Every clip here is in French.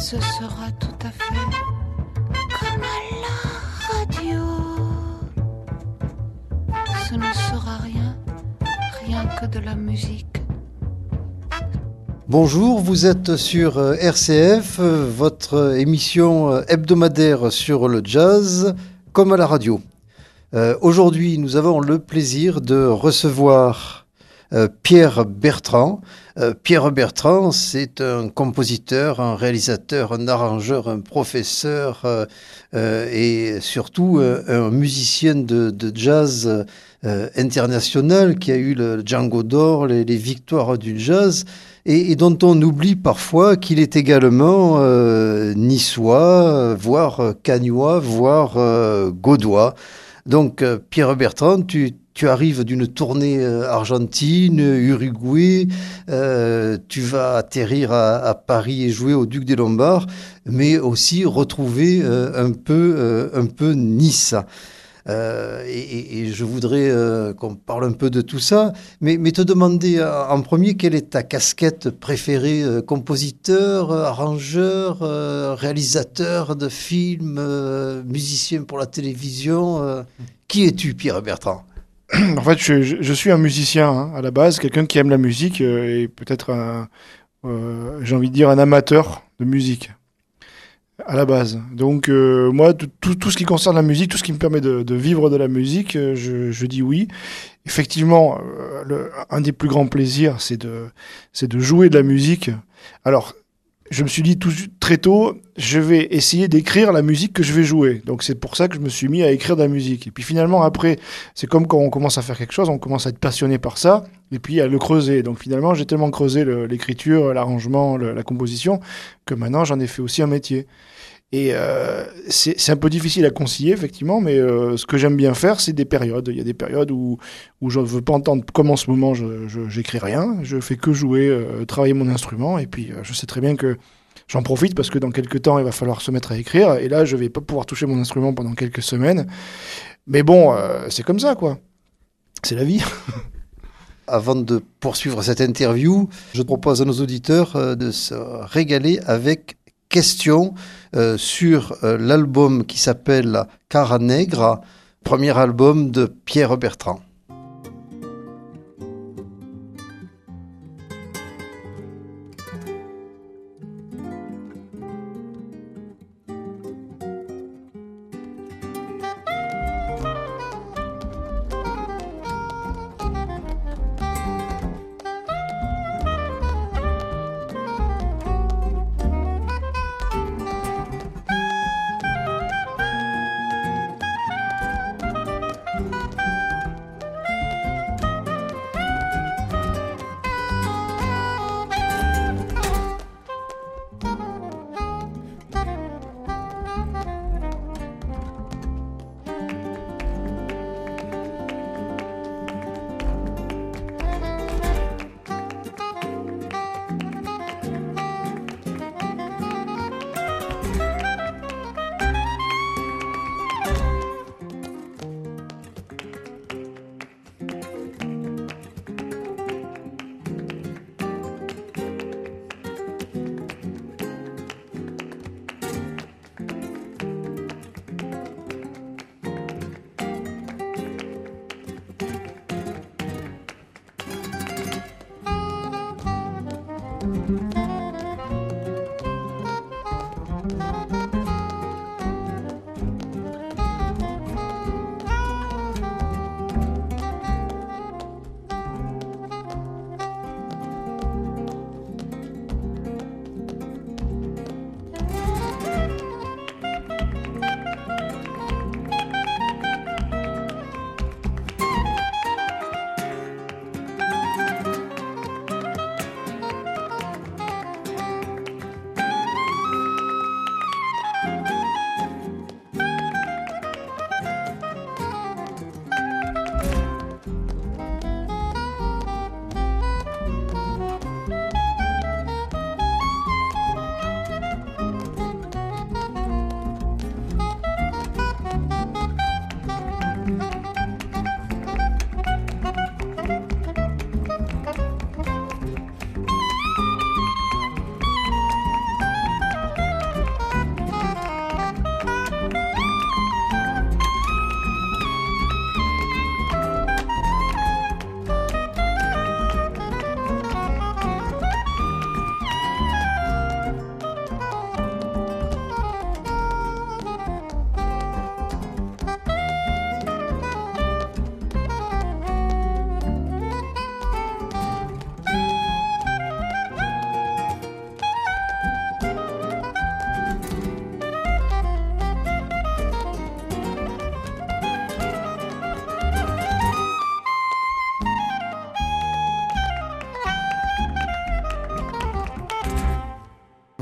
ce sera tout à fait comme à la radio. Ce ne sera rien que de la musique. Bonjour, vous êtes sur RCF, votre émission hebdomadaire sur le jazz, comme à la radio. Aujourd'hui, nous avons le plaisir de recevoir Pierre Bertrand. Pierre Bertrand, c'est un compositeur, un réalisateur, un arrangeur, un professeur et surtout un musicien de jazz international qui a eu le Django d'or, les victoires du jazz et dont on oublie parfois qu'il est également niçois, voire cagnois, voire gaudois. Donc Pierre Bertrand, tu arrives d'une tournée argentine, Uruguay, tu vas atterrir à Paris et jouer au Duc des Lombards, mais aussi retrouver un peu Nice. Et je voudrais qu'on parle un peu de tout ça, mais te demander en premier quelle est ta casquette préférée, compositeur, arrangeur, réalisateur de films, musicien pour la télévision. Qui es-tu, Pierre Bertrand ? En fait, je suis un musicien à la base, quelqu'un qui aime la musique et peut-être, j'ai envie de dire, un amateur de musique à la base. Donc, moi, tout ce qui concerne la musique, tout ce qui me permet de vivre de la musique, je dis oui. Effectivement, un des plus grands plaisirs, c'est de jouer de la musique. Alors, je me suis dit très tôt, je vais essayer d'écrire la musique que je vais jouer. Donc c'est pour ça que je me suis mis à écrire de la musique. Et puis finalement, après, c'est comme quand on commence à faire quelque chose, on commence à être passionné par ça, et puis à le creuser. Donc finalement, j'ai tellement creusé l'écriture, l'arrangement, la composition, que maintenant j'en ai fait aussi un métier. Et c'est un peu difficile à concilier, effectivement, mais ce que j'aime bien faire, c'est des périodes. Il y a des périodes où je ne veux pas entendre, comme en ce moment, j'écris rien, je fais que jouer, travailler mon instrument, et puis je sais très bien que j'en profite parce que dans quelques temps, il va falloir se mettre à écrire, et là, je ne vais pas pouvoir toucher mon instrument pendant quelques semaines. Mais bon, c'est comme ça, quoi. C'est la vie. Avant de poursuivre cette interview, je propose à nos auditeurs de se régaler avec questions sur l'album qui s'appelle Cara Negra, premier album de Pierre Bertrand.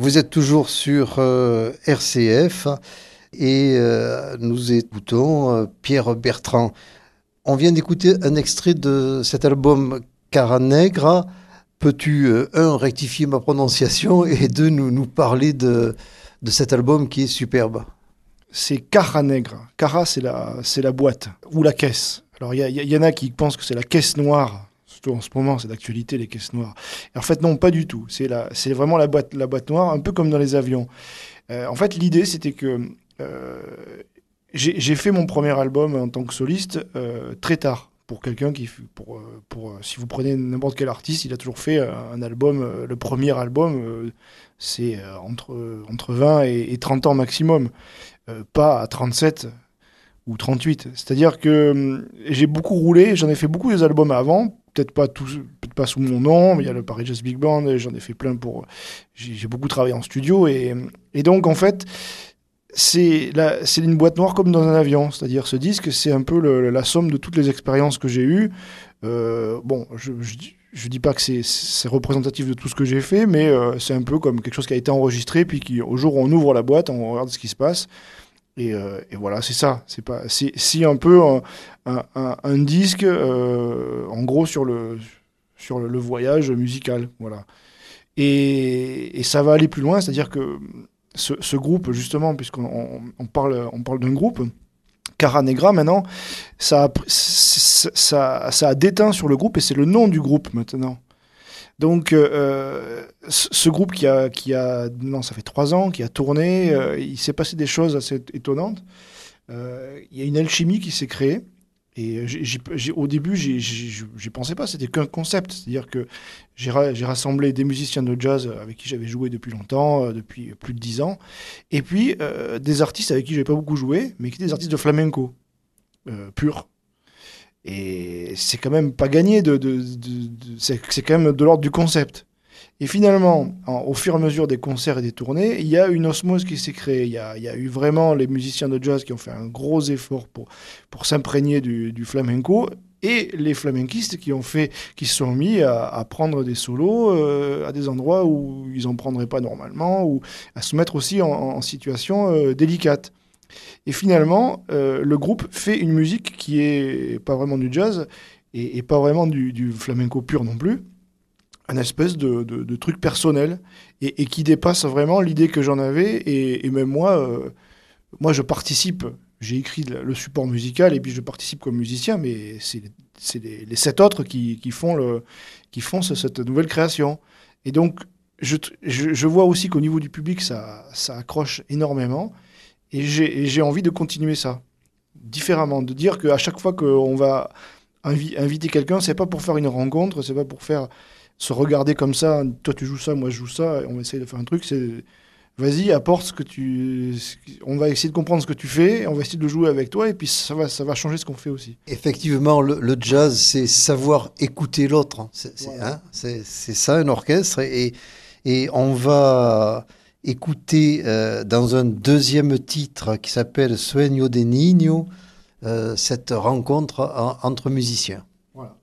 Vous êtes toujours sur RCF et nous écoutons Pierre Bertrand. On vient d'écouter un extrait de cet album Cara Negra. Peux-tu, rectifier ma prononciation et deux, nous parler de cet album qui est superbe? C'est Cara Negra. Cara, c'est la boîte ou la caisse. Alors, il y en a qui pensent que c'est la caisse noire. Surtout en ce moment, c'est d'actualité, les caisses noires. Et en fait, non, pas du tout. C'est vraiment la boîte noire, un peu comme dans les avions. En fait, l'idée, c'était que j'ai fait mon premier album en tant que soliste très tard. Pour quelqu'un si vous prenez n'importe quel artiste, il a toujours fait un album, le premier album, c'est entre 20 et 30 ans maximum, pas à 37 ou 38. C'est-à-dire que j'ai beaucoup roulé, j'en ai fait beaucoup des albums avant, peut-être pas sous mon nom, mais il y a le Paris Jazz Big Band, j'en ai fait plein j'ai beaucoup travaillé en studio, et donc en fait, c'est une boîte noire comme dans un avion. C'est-à-dire, ce disque, c'est un peu la somme de toutes les expériences que j'ai eues. Bon, je dis pas que c'est représentatif de tout ce que j'ai fait, mais c'est un peu comme quelque chose qui a été enregistré, puis au jour où on ouvre la boîte, on regarde ce qui se passe. Et voilà, c'est ça. C'est un peu un disque, en gros, sur le voyage musical. Voilà. Et ça va aller plus loin, c'est-à-dire que ce groupe, justement, puisqu'on parle d'un groupe, Cara Negra, maintenant, ça a déteint sur le groupe et c'est le nom du groupe maintenant. Donc, ce groupe non, ça fait 3 ans, qui a tourné, il s'est passé des choses assez étonnantes. Il y a une alchimie qui s'est créée. Et au début, j'y pensais pas, c'était qu'un concept. C'est-à-dire que j'ai rassemblé des musiciens de jazz avec qui j'avais joué depuis longtemps, depuis plus de 10 ans, et puis des artistes avec qui j'avais pas beaucoup joué, mais qui étaient des artistes de flamenco, pur. Et c'est quand même pas gagné, c'est quand même de l'ordre du concept. Et finalement, au fur et à mesure des concerts et des tournées, il y a une osmose qui s'est créée. Il y a eu vraiment les musiciens de jazz qui ont fait un gros effort pour s'imprégner du flamenco, et les flamenquistes qui se sont mis à prendre des solos à des endroits où ils n'en prendraient pas normalement, ou à se mettre aussi en situation délicate. Et finalement, le groupe fait une musique qui est pas vraiment du jazz et pas vraiment du flamenco pur non plus. Un espèce de truc personnel et qui dépasse vraiment l'idée que j'en avais, et même moi je participe, j'ai écrit le support musical et puis je participe comme musicien, mais c'est les 7 autres qui font cette nouvelle création. Et donc je vois aussi qu'au niveau du public ça accroche énormément, et j'ai envie de continuer ça différemment, de dire qu'à chaque fois qu'on va inviter quelqu'un, c'est pas pour faire une rencontre, c'est pas pour se regarder comme ça, toi tu joues ça, moi je joue ça, et on va essayer de faire un truc, c'est vas-y, apporte on va essayer de comprendre ce que tu fais, on va essayer de jouer avec toi, et puis ça va changer ce qu'on fait aussi. Effectivement, le jazz, c'est savoir écouter l'autre. Voilà. C'est ça, un orchestre, et on va écouter dans un deuxième titre qui s'appelle Sueño de Niño, cette rencontre entre musiciens. Voilà.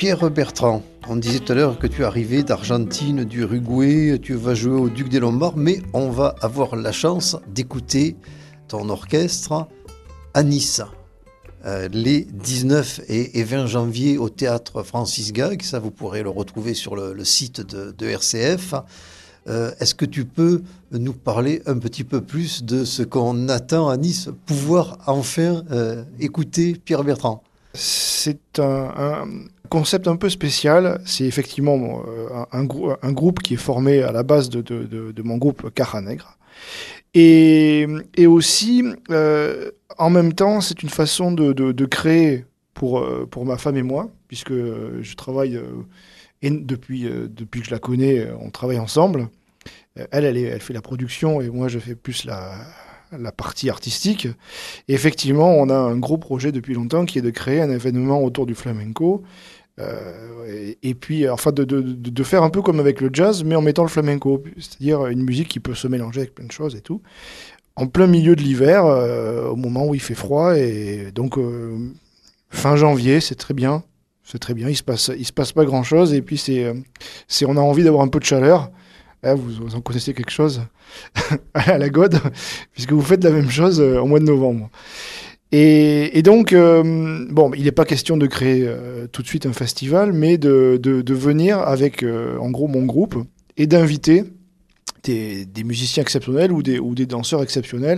Pierre Bertrand, on disait tout à l'heure que tu es arrivé d'Argentine, d'Uruguay, tu vas jouer au Duc des Lombards, mais on va avoir la chance d'écouter ton orchestre à Nice. Les 19 et 20 janvier au théâtre Francis Gag, ça vous pourrez le retrouver sur le site de RCF. Est-ce que tu peux nous parler un petit peu plus de ce qu'on attend à Nice, pouvoir enfin écouter Pierre Bertrand? C'est un concept un peu spécial. C'est effectivement un groupe qui est formé à la base de mon groupe Caja Negra. Et aussi, en même temps, c'est une façon de créer pour ma femme et moi, puisque je travaille, et depuis que je la connais, on travaille ensemble. Elle fait la production et moi, je fais plus la partie artistique. Et effectivement, on a un gros projet depuis longtemps qui est de créer un événement autour du flamenco. Et puis, enfin, de faire un peu comme avec le jazz, mais en mettant le flamenco, c'est-à-dire une musique qui peut se mélanger avec plein de choses et tout, en plein milieu de l'hiver, au moment où il fait froid, et donc fin janvier, c'est très bien, il se passe pas grand-chose, et puis on a envie d'avoir un peu de chaleur. Là, vous en connaissez quelque chose à la Gode, puisque vous faites la même chose au mois de novembre. Et donc, il n'est pas question de créer tout de suite un festival, mais de venir avec, en gros, mon groupe et d'inviter des musiciens exceptionnels ou des danseurs exceptionnels,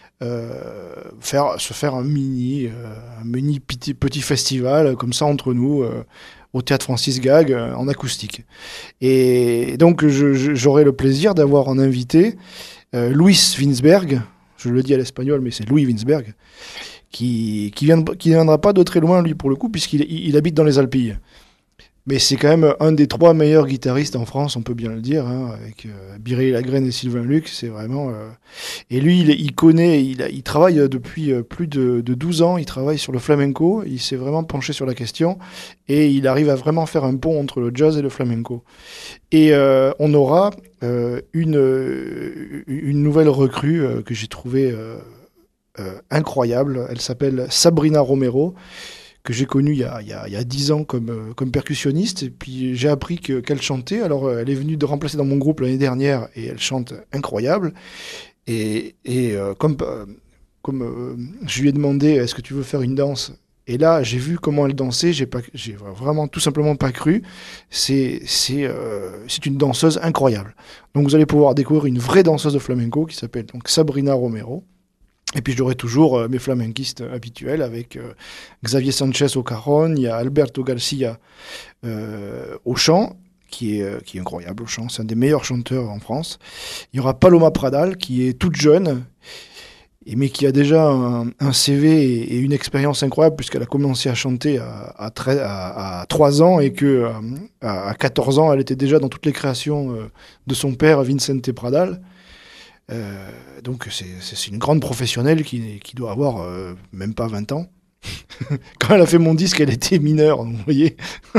se faire un mini petit festival comme ça entre nous au théâtre Francis Gag en acoustique. Et donc, j'aurai le plaisir d'avoir en invité Luis Winsberg, je le dis à l'espagnol, mais c'est Louis Winsberg, qui viendra pas de très loin, lui, pour le coup, puisqu'il habite dans les Alpilles. Mais c'est quand même un des 3 meilleurs guitaristes en France, on peut bien le dire, hein, avec Biréli Lagrène et Sylvain Luc, c'est vraiment... Et lui, il travaille depuis plus de 12 ans, il travaille sur le flamenco, il s'est vraiment penché sur la question, et il arrive à vraiment faire un pont entre le jazz et le flamenco. Et on aura une nouvelle recrue que j'ai trouvée incroyable, elle s'appelle Sabrina Romero, que j'ai connue il y a 10 ans comme percussionniste, et puis j'ai appris qu'elle chantait. Alors elle est venue de remplacer dans mon groupe l'année dernière, et elle chante incroyable. Et comme je lui ai demandé, est-ce que tu veux faire une danse? Et là, j'ai vu comment elle dansait, j'ai vraiment tout simplement pas cru. C'est une danseuse incroyable. Donc vous allez pouvoir découvrir une vraie danseuse de flamenco qui s'appelle donc Sabrina Romero. Et puis j'aurai toujours mes flamenquistes habituels avec Xavier Sanchez au cajon, il y a Alberto Garcia au chant, qui est incroyable au chant, c'est un des meilleurs chanteurs en France. Il y aura Paloma Pradal, qui est toute jeune, mais qui a déjà un CV et une expérience incroyable, puisqu'elle a commencé à chanter à 3 ans, et qu'à 14 ans, elle était déjà dans toutes les créations de son père, Vicente Pradal. Donc c'est une grande professionnelle qui doit avoir même pas 20 ans. Quand elle a fait mon disque, elle était mineure, vous voyez.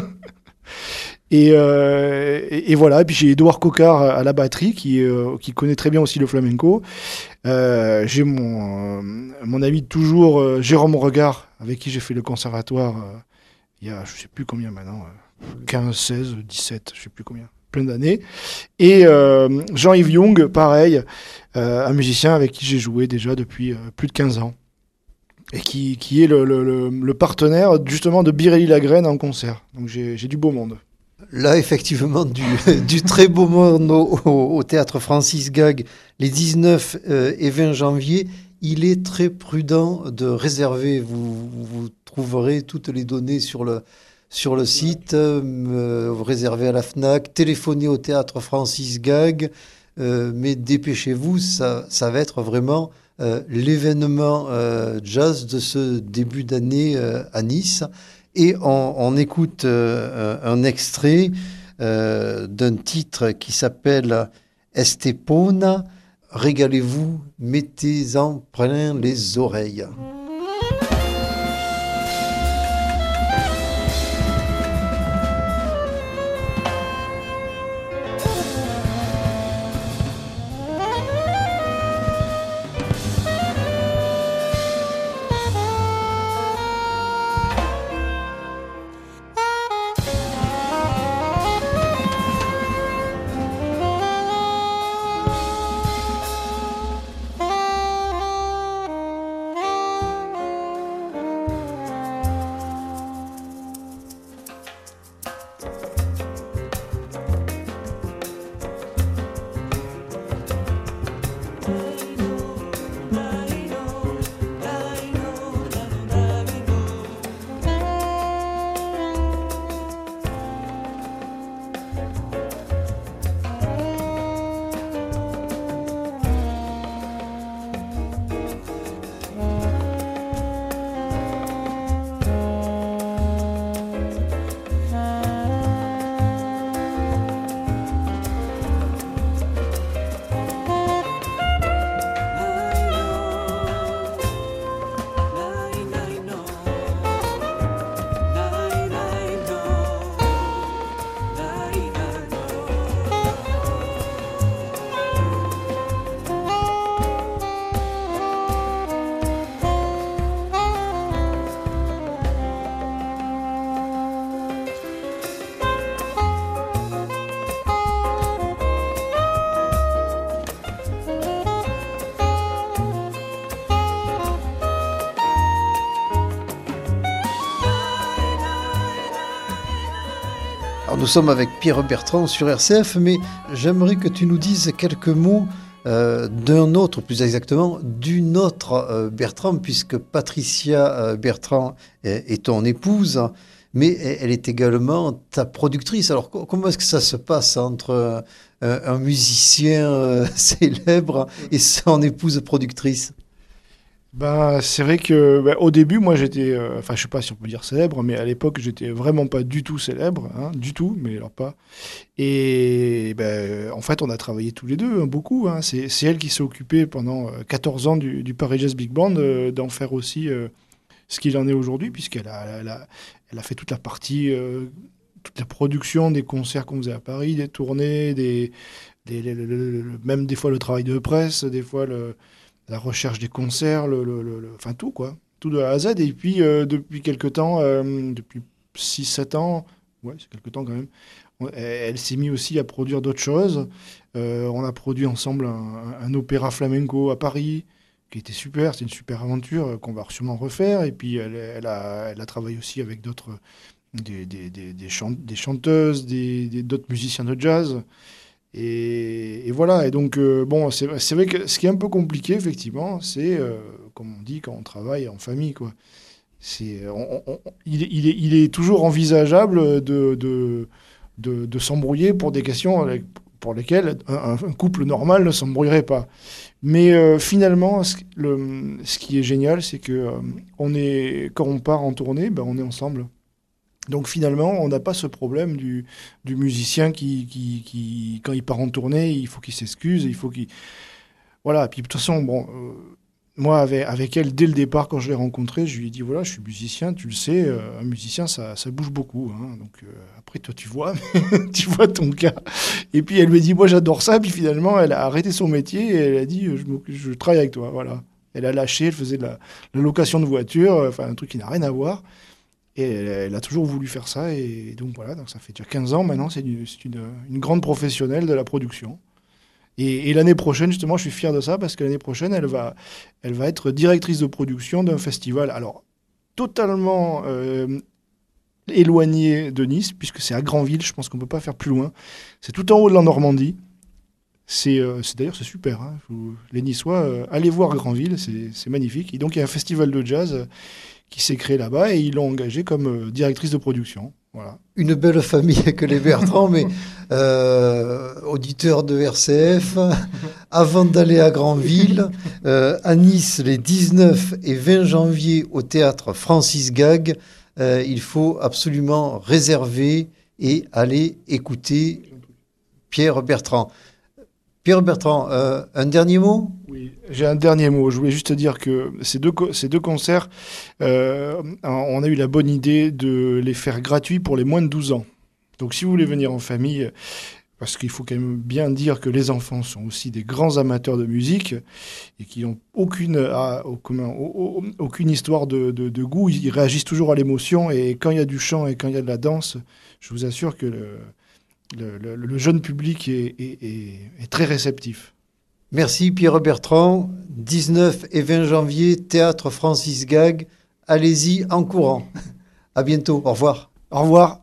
Et voilà, et puis j'ai Édouard Coquard à la batterie qui connaît très bien aussi le flamenco. J'ai mon ami de toujours, Jérôme Regard, avec qui j'ai fait le conservatoire il y a je sais plus combien maintenant, 15, 16, 17, je sais plus combien. Plein d'années. Et Jean-Yves Young, pareil, un musicien avec qui j'ai joué déjà depuis plus de 15 ans. Et qui est le partenaire justement de Biréli Lagrène en concert. Donc j'ai du beau monde. Là, effectivement, du très beau monde au théâtre Francis Gag, les 19 et 20 janvier. Il est très prudent de réserver. Vous trouverez toutes les données sur le site, vous réservez à la FNAC, téléphonez au théâtre Francis Gag, mais dépêchez-vous, ça va être vraiment l'événement jazz de ce début d'année à Nice. Et on écoute un extrait d'un titre qui s'appelle Estepona. Régalez-vous, mettez-en plein les oreilles. nous sommes avec Pierre Bertrand sur RCF, mais j'aimerais que tu nous dises quelques mots d'un autre, plus exactement, d'une autre Bertrand, puisque Patricia Bertrand est ton épouse, mais elle est également ta productrice. Alors comment est-ce que ça se passe entre un musicien célèbre et son épouse productrice? C'est vrai que au début, moi j'étais, enfin je sais pas si on peut dire célèbre, mais à l'époque j'étais vraiment pas du tout célèbre, hein, du tout, mais alors pas. Et en fait on a travaillé tous les deux, hein, beaucoup. Hein. C'est elle qui s'est occupée pendant 14 ans du Paris Jazz Big Band, d'en faire aussi ce qu'il en est aujourd'hui, puisqu'elle elle a fait toute la partie, toute la production des concerts qu'on faisait à Paris, des tournées, même des fois le travail de presse, des fois la recherche des concerts, enfin tout quoi, tout de A à Z. Et puis depuis quelque temps, depuis 6-7 ans, ouais c'est quelque temps quand même, elle s'est mise aussi à produire d'autres choses. On a produit ensemble un opéra flamenco à Paris, qui était super, c'est une super aventure qu'on va sûrement refaire. Et puis elle a travaillé aussi avec d'autres, des chanteuses, d'autres musiciens de jazz. Et voilà, et donc, c'est vrai que ce qui est un peu compliqué, effectivement, c'est, comme on dit, quand on travaille en famille, quoi. Il est toujours envisageable de s'embrouiller pour des questions pour lesquelles un couple normal ne s'embrouillerait pas. Mais finalement, ce qui est génial, c'est que quand on part en tournée, on est ensemble. Donc finalement, on n'a pas ce problème du musicien qui, quand il part en tournée, il faut qu'il s'excuse, il faut qu'il... Voilà, puis de toute façon, moi, avec elle, dès le départ, quand je l'ai rencontrée, je lui ai dit, voilà, je suis musicien, tu le sais, un musicien, ça bouge beaucoup. Hein. Donc après, toi, tu vois, tu vois ton cas. Et puis elle me dit, moi, j'adore ça. Puis finalement, elle a arrêté son métier et elle a dit, je travaille avec toi, voilà. Elle a lâché, elle faisait de la location de voiture, enfin un truc qui n'a rien à voir. Et elle a toujours voulu faire ça. Et donc voilà, donc ça fait déjà 15 ans maintenant. C'est une grande professionnelle de la production. Et l'année prochaine, justement, je suis fier de ça parce que l'année prochaine, elle va être directrice de production d'un festival. Alors, totalement éloigné de Nice, puisque c'est à Granville. Je pense qu'on ne peut pas faire plus loin. C'est tout en haut de la Normandie. D'ailleurs, c'est super. Hein. Les Niçois, allez voir Granville, c'est magnifique. Et donc, il y a un festival de jazz qui s'est créé là-bas et ils l'ont engagée comme directrice de production. Voilà. Une belle famille que les Bertrand, mais auditeur de RCF, avant d'aller à Granville, à Nice, les 19 et 20 janvier au théâtre Francis Gag, il faut absolument réserver et aller écouter Pierre Bertrand. Pierre Bertrand, un dernier mot ? Oui, j'ai un dernier mot. Je voulais juste te dire que ces deux concerts, on a eu la bonne idée de les faire gratuits pour les moins de 12 ans. Donc si vous voulez venir en famille, parce qu'il faut quand même bien dire que les enfants sont aussi des grands amateurs de musique et qui n'ont aucune histoire de goût, ils réagissent toujours à l'émotion et quand il y a du chant et quand il y a de la danse, je vous assure que le jeune public est très réceptif. Merci Pierre Bertrand. 19 et 20 janvier, théâtre Francis Gag. Allez-y en courant. À bientôt. Au revoir. Au revoir.